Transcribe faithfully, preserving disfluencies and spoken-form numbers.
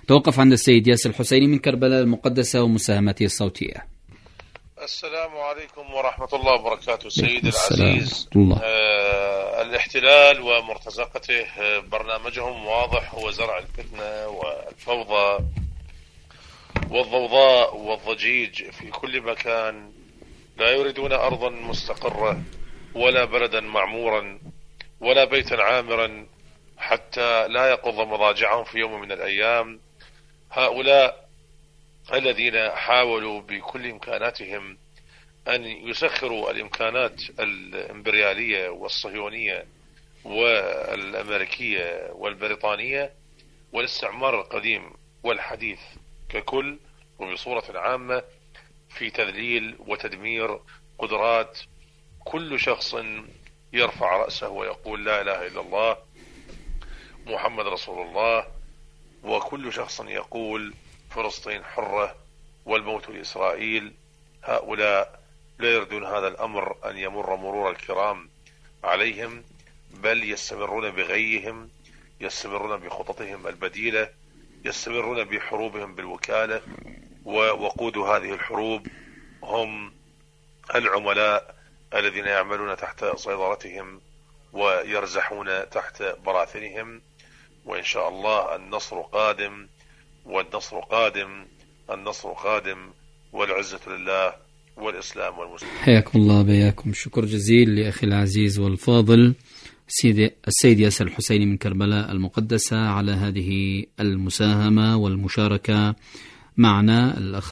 توقف عند السيد ياسر الحسيني من كربلاء المقدسة ومساهمته الصوتية. السلام عليكم ورحمة الله وبركاته. سيد العزيز، الله. آه الاحتلال ومرتزقته آه برنامجهم واضح، هو زرع الفتنة والفوضى والضوضاء والضجيج في كل مكان. لا يريدون أرضا مستقرة ولا بلدا معمورا ولا بيتا عامرا حتى لا يقض مضاجعهم في يوم من الأيام. هؤلاء الذين حاولوا بكل إمكاناتهم أن يسخروا الإمكانات الإمبريالية والصهيونية والأمريكية والبريطانية والاستعمار القديم والحديث ككل وبصورة عامة في تذليل وتدمير قدرات كل شخص يرفع رأسه ويقول لا إله إلا الله محمد رسول الله، وكل شخص يقول فلسطين حرة والموت لإسرائيل. هؤلاء لا يريدون هذا الأمر أن يمر مرور الكرام عليهم، بل يستمرون بغيهم، يستمرون بخططهم البديلة، يستمرون بحروبهم بالوكالة، ووقود هذه الحروب هم العملاء الذين يعملون تحت سيطرتهم ويرزحون تحت براثنهم. وإن شاء الله النصر قادم، والنصر قادم، النصر قادم، والعزة لله والإسلام والمسلمين. حياكم الله بياكم. شكر جزيل لأخي العزيز والفاضل السيد ياسر الحسيني من كربلاء المقدسة على هذه المساهمة والمشاركة معنا. الأخ